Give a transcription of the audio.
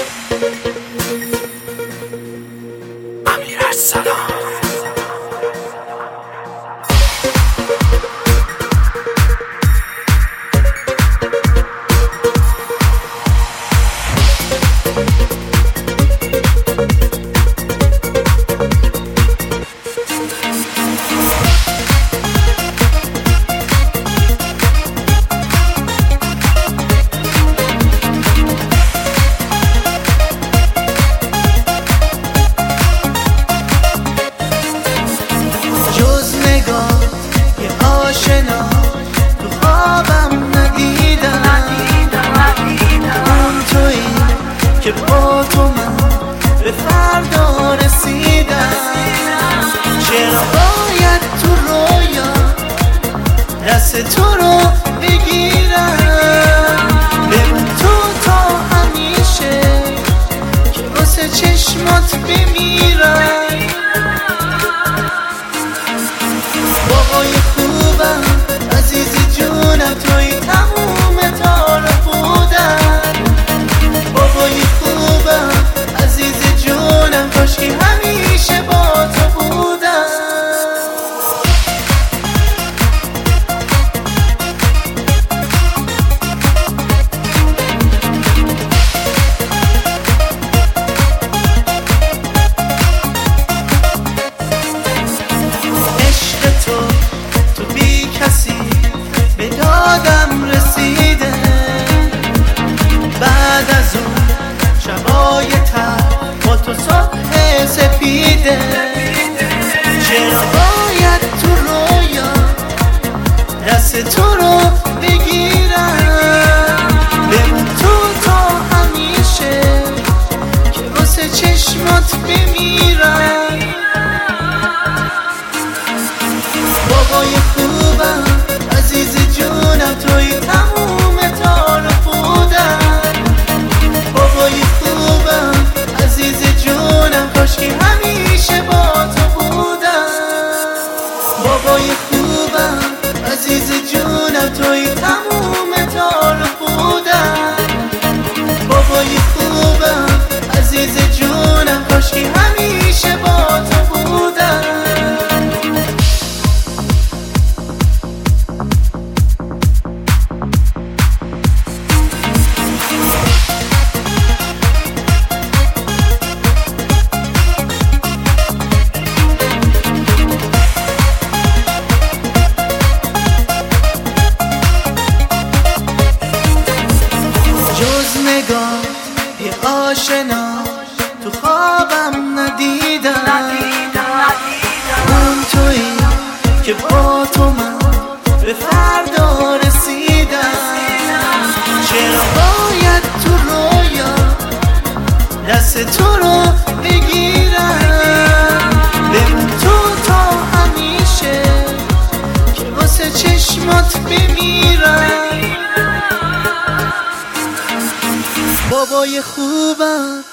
امیرارسلان. تو خوابم ندیدم اون تویی که با تو من به فردا رسیدم. چرا باید تو رویا دست تو رو بگیرم؟ بمون تو تا همیشه که واسه چشمات بمیرم. بابای خوبم عزیزی جونم توی تموم تار بودم. بابای خوبم عزیزی جونم کاشکی همیشه با تو بودم. به دادم رسیده بعد از اون شبای تر با تو صبح سپیده. چرا باید تو رویا دست تو رو بگیرم؟ بمون تو تا همیشه که واسه چشمات بمیرم. بابای خوبم عزیزی جونم توی تموم تار بودم. بابای خوبم عزیزی جونم کاشکی همیشه با تو بودم. بابای خوبم عزیزی جونم توی تموم تار بودم. بابای خوبم عزیزی جونم کاشکی همیشه با تو بودم. نگاه یه آشنا تو خوابم ندیدم اون تویی که با تو من به فردا رسیدم. چرا باید تو رویا دست تو رو بگیرم؟ بمون تو تا همیشه که واسه چشمات بمیرم. بابای خوبم